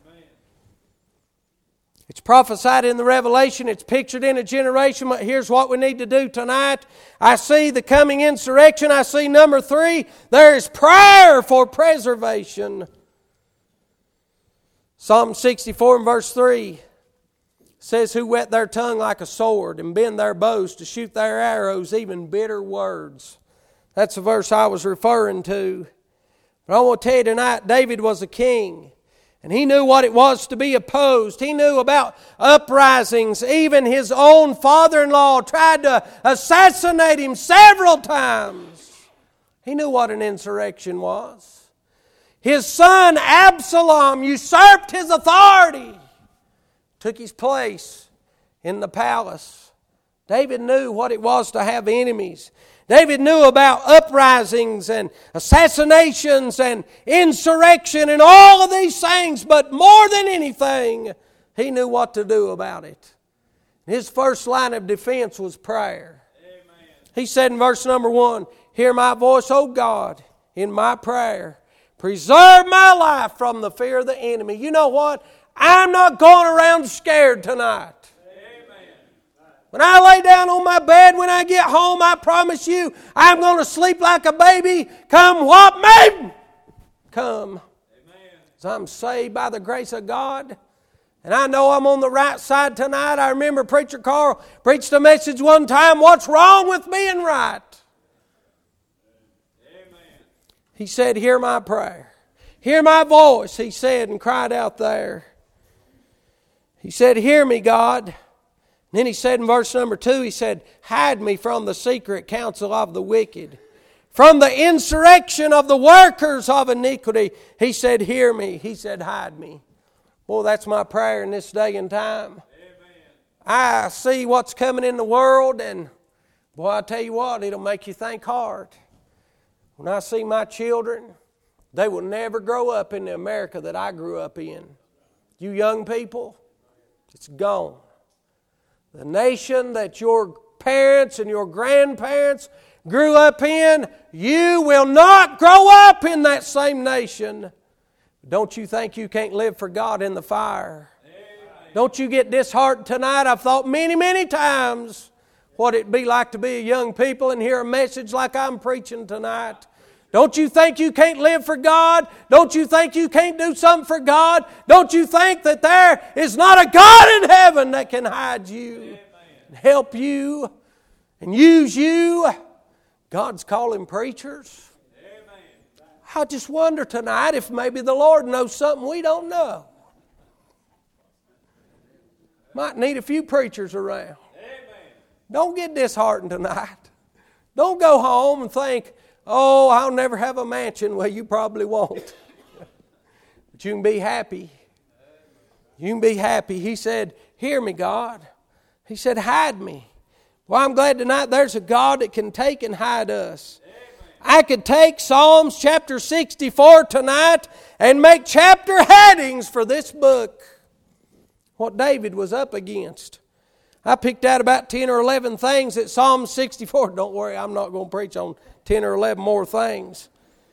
It's prophesied in the Revelation. It's pictured in a generation. But here's what we need to do tonight. I see the coming insurrection. I see number three. There is prayer for preservation. Psalm sixty-four and verse three says, who whet their tongue like a sword and bend their bows to shoot their arrows, even bitter words. That's the verse I was referring to. But I want to tell you tonight, David was a king. And he knew what it was to be opposed. He knew about uprisings. Even his own father-in-law tried to assassinate him several times. He knew what an insurrection was. His son Absalom usurped his authority, took his place in the palace. David knew what it was to have enemies. David knew about uprisings and assassinations and insurrection and all of these things, but more than anything, he knew what to do about it. His first line of defense was prayer. Amen. He said in verse number one, hear my voice, O God, in my prayer. Preserve my life from the fear of the enemy. You know what? I'm not going around scared tonight. When I lay down on my bed, when I get home, I promise you, I'm going to sleep like a baby. Come what may come. As I'm saved by the grace of God. And I know I'm on the right side tonight. I remember Preacher Carl preached a message one time, what's wrong with being right? Amen. He said, hear my prayer. Hear my voice, he said, and cried out there. He said, hear me, God. Then he said in verse number two, he said, hide me from the secret counsel of the wicked, from the insurrection of the workers of iniquity. He said, hear me. He said, hide me. Boy, that's my prayer in this day and time. Amen. I see what's coming in the world, and boy, I tell you what, it'll make you think hard. When I see my children, they will never grow up in the America that I grew up in. You young people, it's gone. The nation that your parents and your grandparents grew up in, you will not grow up in that same nation. Don't you think you can't live for God in the fire? Amen. Don't you get disheartened tonight. I've thought many, many times what it'd be like to be a young people and hear a message like I'm preaching tonight. Don't you think you can't live for God? Don't you think you can't do something for God? Don't you think that there is not a God in heaven that can hide you and help you and use you? God's calling preachers. I just wonder tonight if maybe the Lord knows something we don't know. Might need a few preachers around. Don't get disheartened tonight. Don't go home and think, oh, I'll never have a mansion. Well, you probably won't. But you can be happy. You can be happy. He said, hear me, God. He said, hide me. Well, I'm glad tonight there's a God that can take and hide us. I could take Psalms chapter sixty-four tonight and make chapter headings for this book. What David was up against. I picked out about ten or eleven things that Psalm sixty-four, don't worry, I'm not going to preach on ten or eleven more things.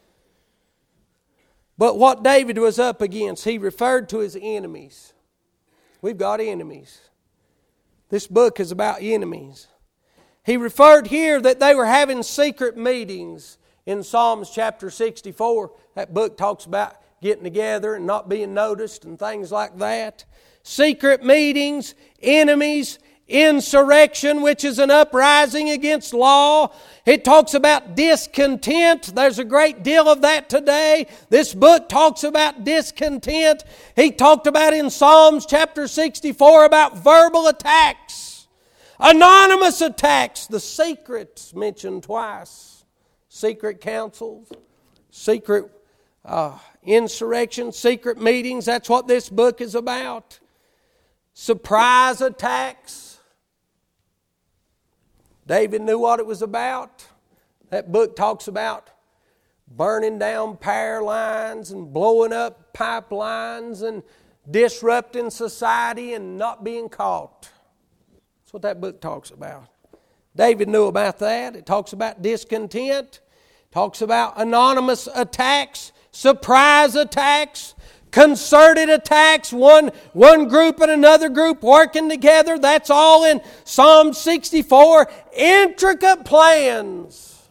But what David was up against, he referred to his enemies. We've got enemies. This book is about enemies. He referred here that they were having secret meetings in Psalms chapter sixty-four. That book talks about getting together and not being noticed and things like that. Secret meetings, enemies, insurrection, which is an uprising against law. It talks about discontent. There's a great deal of that today. This book talks about discontent. He talked about in Psalms chapter sixty-four about verbal attacks, anonymous attacks, the secrets mentioned twice. Secret councils, secret uh, insurrection, secret meetings. That's what this book is about. Surprise attacks. David knew what it was about. That book talks about burning down power lines and blowing up pipelines and disrupting society and not being caught. That's what that book talks about. David knew about that. It talks about discontent. It talks about anonymous attacks, surprise attacks, concerted attacks, one, one group and another group working together. That's all in Psalm sixty-four. Intricate plans.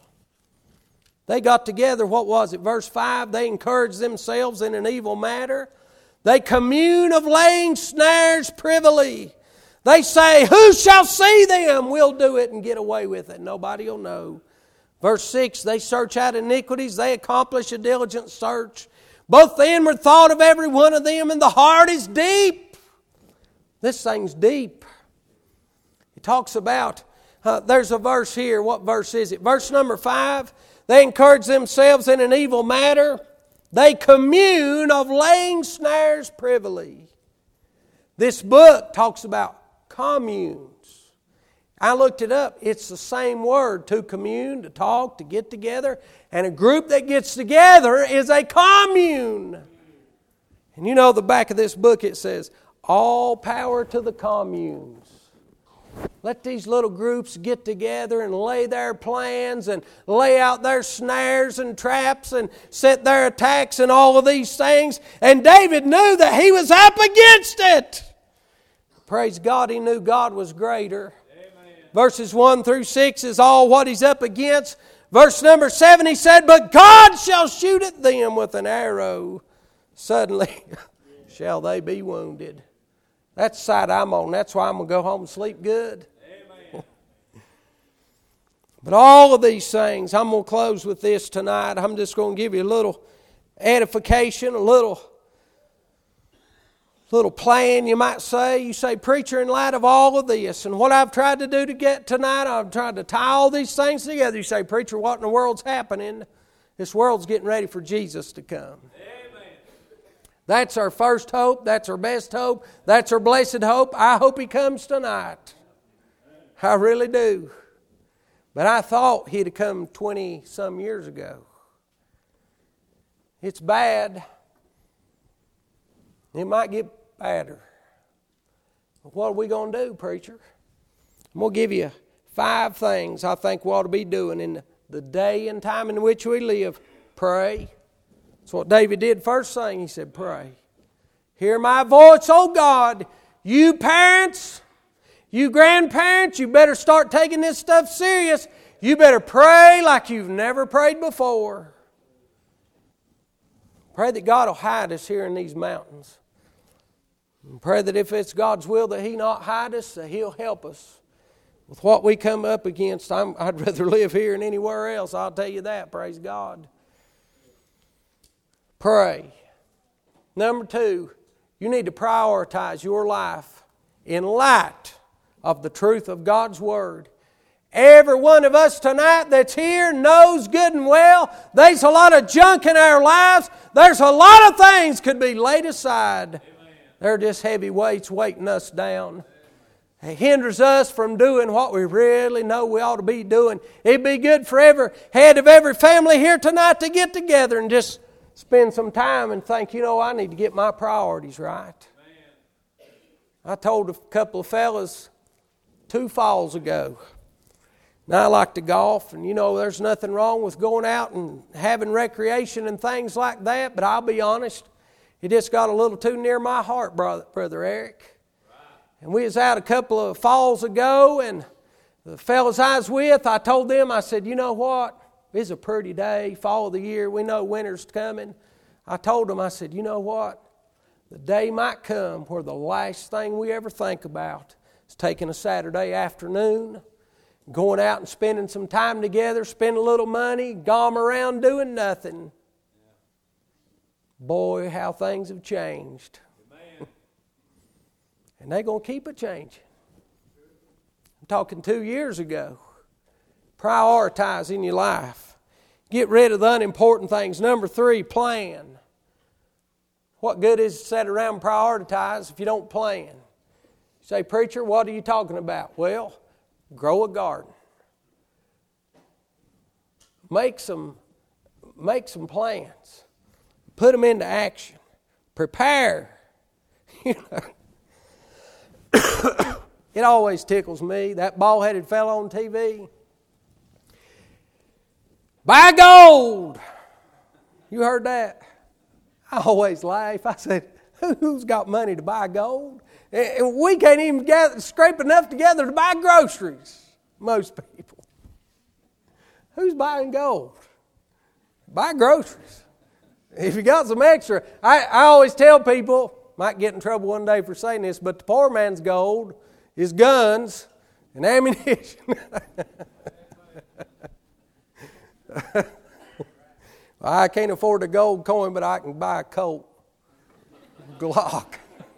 They got together, what was it, verse five? They encouraged themselves in an evil matter. They commune of laying snares privily. They say, who shall see them? We'll do it and get away with it. Nobody will know. Verse six, they search out iniquities. They accomplish a diligent search. Both the inward thought of every one of them and the heart is deep. This thing's deep. He talks about, uh, there's a verse here. What verse is it? Verse number five. They encourage themselves in an evil matter. They commune of laying snares privily. This book talks about communes. I looked it up. It's the same word, to commune, to talk, to get together. And a group that gets together is a commune. And you know the back of this book it says, all power to the communes. Let these little groups get together and lay their plans and lay out their snares and traps and set their attacks and all of these things. And David knew that he was up against it. Praise God, he knew God was greater. Amen. Verses one through six is all what he's up against. Verse number seven, he said, but God shall shoot at them with an arrow. Suddenly shall they be wounded. That's the side I'm on. That's why I'm going to go home and sleep good. Amen. But all of these things, I'm going to close with this tonight. I'm just going to give you a little edification, a little, little plan, you might say. You say, preacher, in light of all of this and what I've tried to do to get tonight, I've tried to tie all these things together. You say, preacher, what in the world's happening? This world's getting ready for Jesus to come. That's our first hope. That's our best hope. That's our blessed hope. I hope He comes tonight. I really do. But I thought He'd have come twenty-some years ago. It's bad. It might get badder. But what are we going to do, preacher? I'm going to give you five things I think we ought to be doing in the day and time in which we live. Pray. That's what David did first thing. He said, pray. Hear my voice, O God. You parents, you grandparents, you better start taking this stuff serious. You better pray like you've never prayed before. Pray that God will hide us here in these mountains. And pray that if it's God's will that He not hide us, that He'll help us with what we come up against. I'm, I'd rather live here than anywhere else. I'll tell you that. Praise God. Pray. Number two, you need to prioritize your life in light of the truth of God's Word. Every one of us tonight that's here knows good and well there's a lot of junk in our lives. There's a lot of things could be laid aside. Amen. They're just heavy weights weighting us down. It hinders us from doing what we really know we ought to be doing. It'd be good for every head of every family here tonight to get together and just spend some time and think, you know, I need to get my priorities right. Man. I told a couple of fellas two falls ago. Now I like to golf, and you know, there's nothing wrong with going out and having recreation and things like that, but I'll be honest, it just got a little too near my heart, brother, brother Eric. Right. And we was out a couple of falls ago, and the fellas I was with, I told them, I said, you know what? It's a pretty day, fall of the year. We know winter's coming. I told them, I said, you know what? The day might come where the last thing we ever think about is taking a Saturday afternoon, going out and spending some time together, spending a little money, gom around doing nothing. Boy, how things have changed. And they're going to keep it changing. I'm talking two years ago. Prioritize in your life. Get rid of the unimportant things. Number three, plan. What good is to sit around and prioritize if you don't plan? You say, preacher, what are you talking about? Well, grow a garden. Make some, make some plans. Put them into action. Prepare. You know, it always tickles me. That bald-headed fellow on T V. Buy gold. You heard that? I always laugh. I said, who's got money to buy gold? And we can't even gather, scrape enough together to buy groceries. Most people. Who's buying gold? Buy groceries. If you got some extra, I, I always tell people, might get in trouble one day for saying this, but the poor man's gold is guns and ammunition. I can't afford a gold coin, but I can buy a Colt. Glock.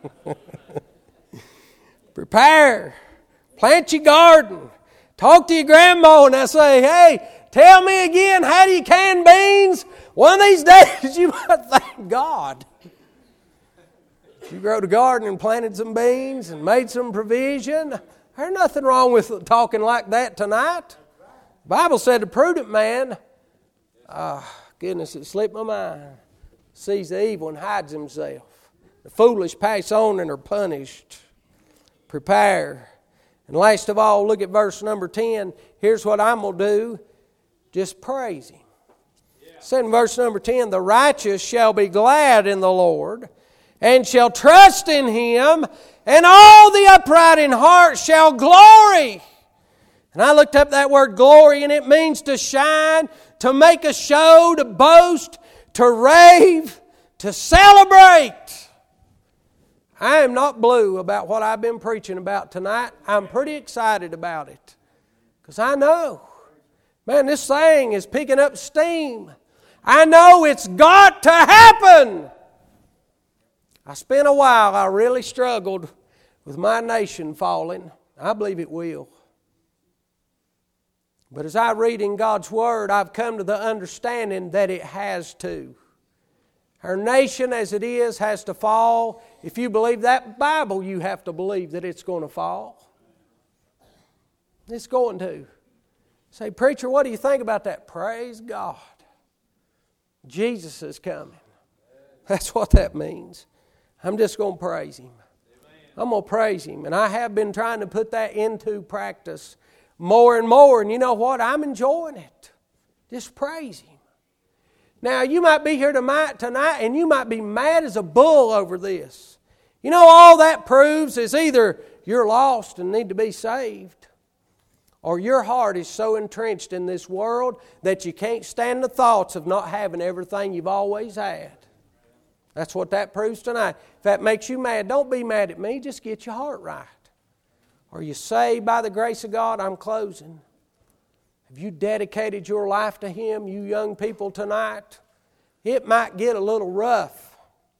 Prepare. Plant your garden. Talk to your grandma and I say, hey, tell me again, how do you can beans? One of these days you might thank God. You growed a garden and planted some beans and made some provision. There's nothing wrong with talking like that tonight. The Bible said the prudent man, ah, oh, goodness, it slipped my mind, sees the evil and hides himself. The foolish pass on and are punished. Prepare. And last of all, look at verse number ten. Here's what I'm going to do. Just praise Him. Yeah. It said in verse number ten, the righteous shall be glad in the Lord, and shall trust in Him, and all the upright in heart shall glory. And I looked up that word glory, and it means to shine, to make a show, to boast, to rave, to celebrate. I am not blue about what I've been preaching about tonight. I'm pretty excited about it. Because I know, man, this thing is picking up steam. I know it's got to happen. I spent a while, I really struggled with my nation falling. I believe it will. But as I read in God's Word, I've come to the understanding that it has to. Our nation as it is has to fall. If you believe that Bible, you have to believe that it's going to fall. It's going to. Say, preacher, what do you think about that? Praise God. Jesus is coming. That's what that means. I'm just going to praise Him. I'm going to praise Him. And I have been trying to put that into practice more and more. And you know what? I'm enjoying it. Just praise Him. Now, you might be here tonight and you might be mad as a bull over this. You know, all that proves is either you're lost and need to be saved, or your heart is so entrenched in this world that you can't stand the thoughts of not having everything you've always had. That's what that proves tonight. If that makes you mad, don't be mad at me. Just get your heart right. Are you saved by the grace of God? I'm closing. Have you dedicated your life to Him, you young people tonight? It might get a little rough.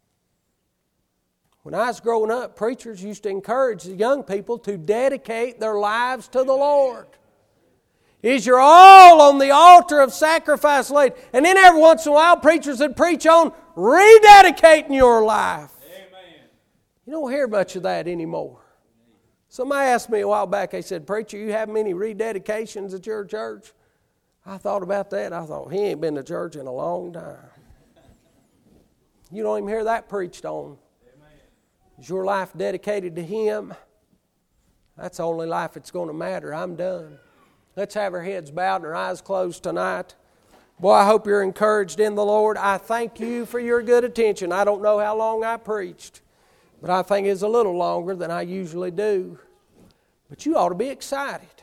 When I was growing up, preachers used to encourage the young people to dedicate their lives to the Lord. Is your all on the altar of sacrifice laid? And then every once in a while, preachers would preach on rededicating your life. Amen. You don't hear much of that anymore. Somebody asked me a while back, they said, preacher, you have many rededications at your church? I thought about that. I thought, he ain't been to church in a long time. You don't even hear that preached on. Is your life dedicated to Him? That's the only life that's going to matter. I'm done. Let's have our heads bowed and our eyes closed tonight. Boy, I hope you're encouraged in the Lord. I thank you for your good attention. I don't know how long I preached, but I think it's a little longer than I usually do. But you ought to be excited.